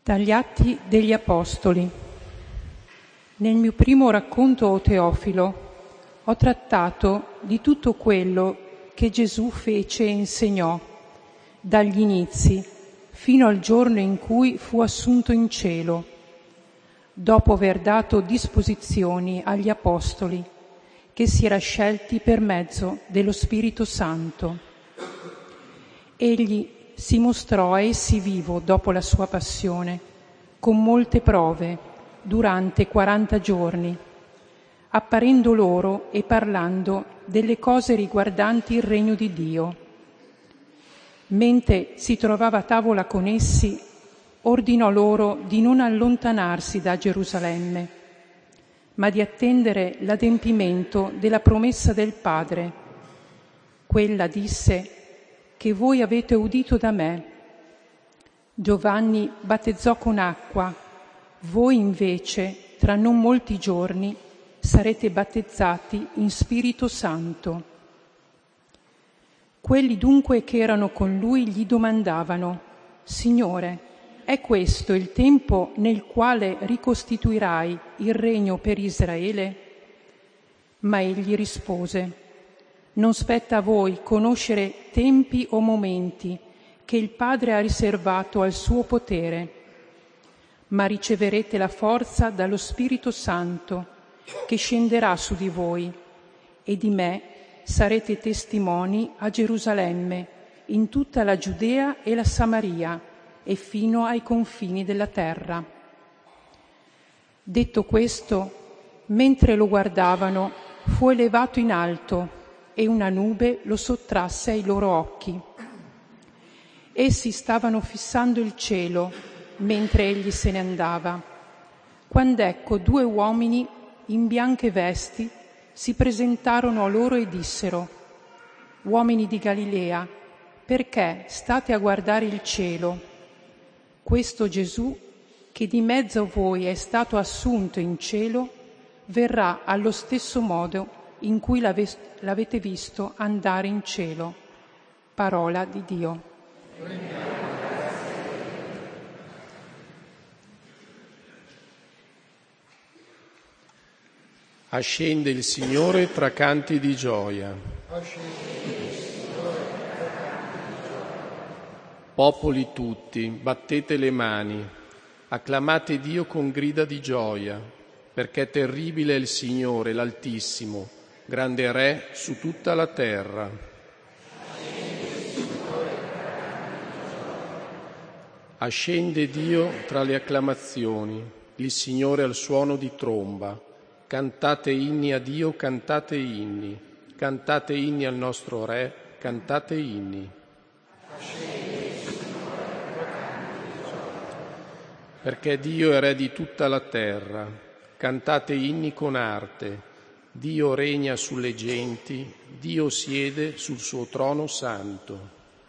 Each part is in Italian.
Dagli Atti degli Apostoli. Nel mio primo racconto, o Teofilo, ho trattato di tutto quello che Gesù fece e insegnò, dagli inizi fino al giorno in cui fu assunto in cielo, dopo aver dato disposizioni agli Apostoli che si era scelti per mezzo dello Spirito Santo. Egli si mostrò a essi vivo dopo la sua passione, con molte prove, durante 40 giorni, apparendo loro e parlando delle cose riguardanti il regno di Dio. Mentre si trovava a tavola con essi, ordinò loro di non allontanarsi da Gerusalemme, ma di attendere l'adempimento della promessa del Padre. Quella, disse, che voi avete udito da me. Giovanni battezzò con acqua, voi invece, tra non molti giorni, sarete battezzati in Spirito Santo. Quelli dunque che erano con lui gli domandavano: Signore, è questo il tempo nel quale ricostituirai il regno per Israele? Ma egli rispose: non spetta a voi conoscere tempi o momenti che il Padre ha riservato al suo potere, ma riceverete la forza dallo Spirito Santo che scenderà su di voi, e di me sarete testimoni a Gerusalemme, in tutta la Giudea e la Samaria e fino ai confini della terra. Detto questo, mentre lo guardavano, fu elevato in alto e una nube lo sottrasse ai loro occhi. Essi stavano fissando il cielo mentre egli se ne andava, quando ecco 2 uomini in bianche vesti si presentarono a loro e dissero: uomini di Galilea, perché state a guardare il cielo? Questo Gesù, che di mezzo a voi è stato assunto in cielo, verrà allo stesso modo in cui l'avete visto andare in cielo. Parola di Dio. Ascende il Signore tra canti di gioia. Popoli tutti, battete le mani, acclamate Dio con grida di gioia, perché terribile è il Signore, l'Altissimo, grande Re su tutta la terra. Ascende Dio tra le acclamazioni, il Signore al suono di tromba. Cantate inni a Dio, cantate inni al nostro Re, cantate inni. Perché Dio è Re di tutta la terra, cantate inni con arte. Dio regna sulle genti, Dio siede sul suo trono santo.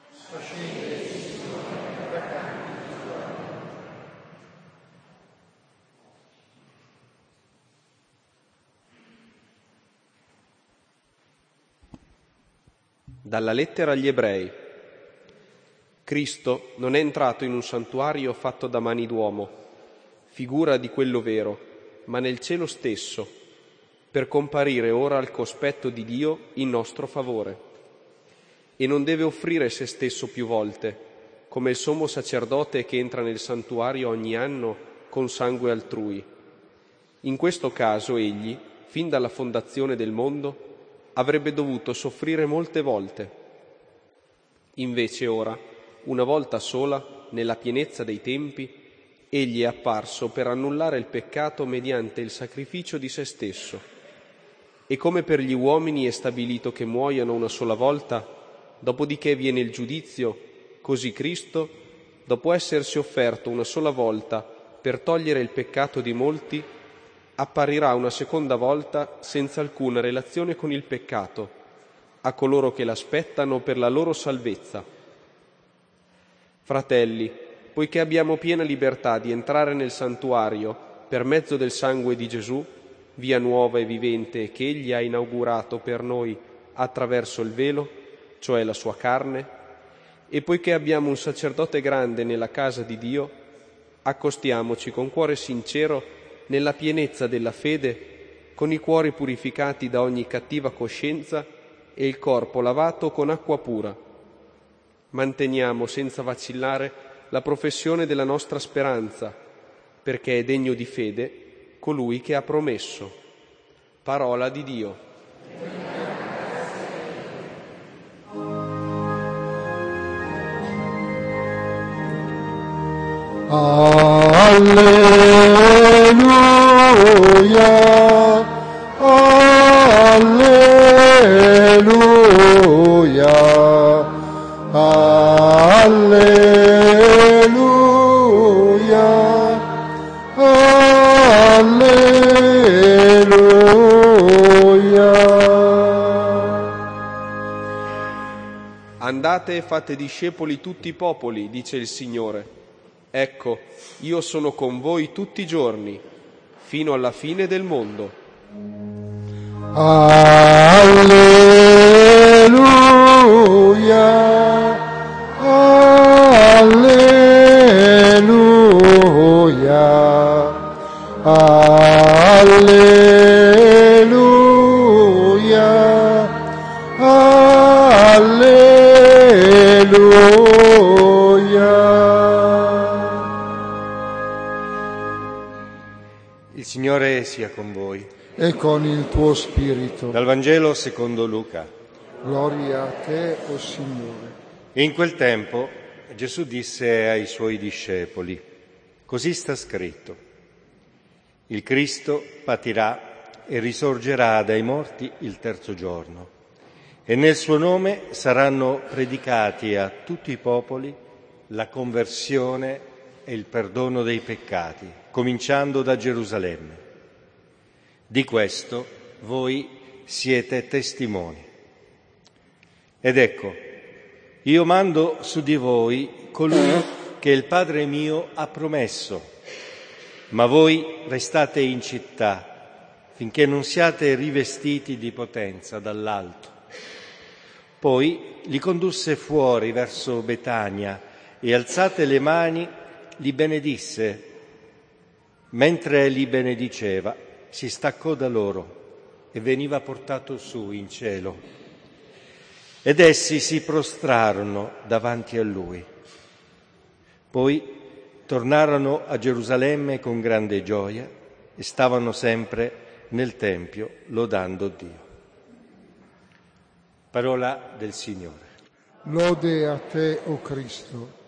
Dalla lettera agli Ebrei. Cristo non è entrato in un santuario fatto da mani d'uomo, figura di quello vero, ma nel cielo stesso, per comparire ora al cospetto di Dio in nostro favore. E non deve offrire se stesso più volte, come il sommo sacerdote che entra nel santuario ogni anno con sangue altrui. In questo caso egli, fin dalla fondazione del mondo, avrebbe dovuto soffrire molte volte. Invece ora, una volta sola, nella pienezza dei tempi, egli è apparso per annullare il peccato mediante il sacrificio di se stesso. E come per gli uomini è stabilito che muoiano una sola volta, dopodiché viene il giudizio, così Cristo, dopo essersi offerto una sola volta per togliere il peccato di molti, apparirà una seconda volta senza alcuna relazione con il peccato, a coloro che l'aspettano per la loro salvezza. Fratelli, poiché abbiamo piena libertà di entrare nel santuario per mezzo del sangue di Gesù, via nuova e vivente che Egli ha inaugurato per noi attraverso il velo, cioè la sua carne, e poiché abbiamo un sacerdote grande nella casa di Dio, accostiamoci con cuore sincero nella pienezza della fede, con i cuori purificati da ogni cattiva coscienza e il corpo lavato con acqua pura. Manteniamo senza vacillare la professione della nostra speranza, perché è degno di fede colui che ha promesso. Parola di Dio. Alleluia, alleluia, alleluia, alleluia. Andate e fate discepoli tutti i popoli, dice il Signore. Ecco, io sono con voi tutti i giorni, fino alla fine del mondo. Alleluia, alleluia, alleluia, alleluia. Il Signore sia con voi. E con il tuo spirito. Dal Vangelo secondo Luca. Gloria a te, o Signore. E in quel tempo Gesù disse ai suoi discepoli: così sta scritto: il Cristo patirà e risorgerà dai morti il terzo giorno, e nel suo nome saranno predicati a tutti i popoli la conversione e il perdono dei peccati, cominciando da Gerusalemme. Di questo voi siete testimoni. Ed ecco, io mando su di voi colui che il Padre mio ha promesso, ma voi restate in città finché non siate rivestiti di potenza dall'alto. Poi li condusse fuori verso Betania e, alzate le mani, li benedisse. Mentre li benediceva, si staccò da loro e veniva portato su in cielo. Ed essi si prostrarono davanti a lui. Poi tornarono a Gerusalemme con grande gioia e stavano sempre nel Tempio lodando Dio. Parola del Signore. Lode a te, o Cristo.